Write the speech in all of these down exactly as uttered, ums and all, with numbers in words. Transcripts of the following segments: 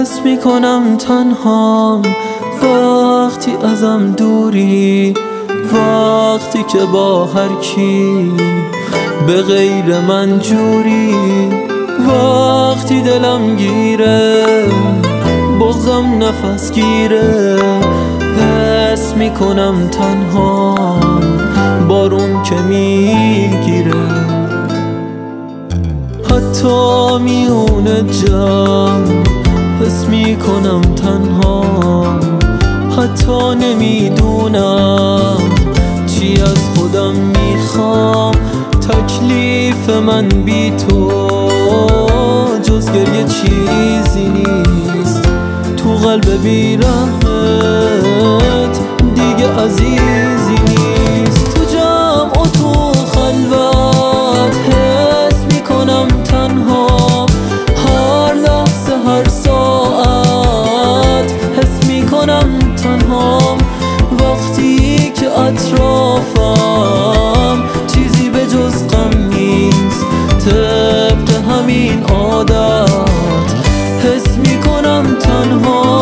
حس میکنم تنهام وقتی ازم دوری، وقتی که با هر کی به غیر من جوری، وقتی دلم گیره بغضم نفس گیره. حس میکنم تنهام بارون که میگیره، حتی میونه جمع حس میکنم تنهام، حتی نمیدونم چی از خودم میخوام. تکلیف من بی تو جز گریه چیزی نیست، تو قلب بی رحمت دیگه عزیزی نیست. تو جمع و تو خلوت حس میکنم تنها، هر لحظه هر ساعت حس میکنم تنها. وقتی که اطرافم چیزی به جز غم نیست، طبق همین عادت حس میکنم تنها.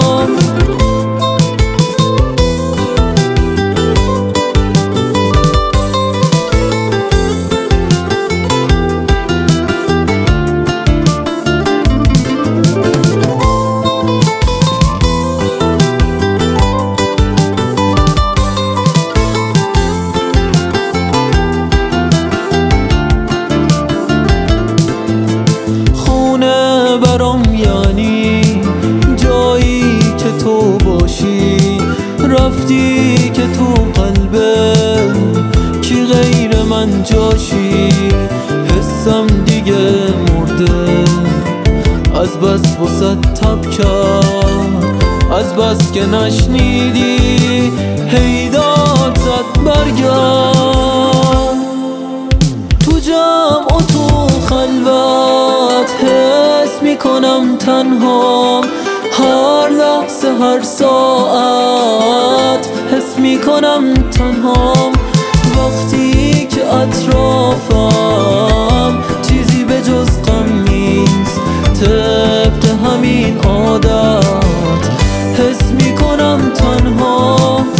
برام یعنی جایی که تو باشی، رفتی که تو قلبه کی غیر من جاشی. حسم دیگه مرده از بس وسط تب کرد، از بس که نشنیدی هی داد زد برگرد. تو جمع و تو خلوت حس میکنم تنها، هر لحظه هر ساعت حس میکنم تنها. وقتی که اطرافم چیزی به جز غم نیست، طبق همین عادت حس میکنم تنها.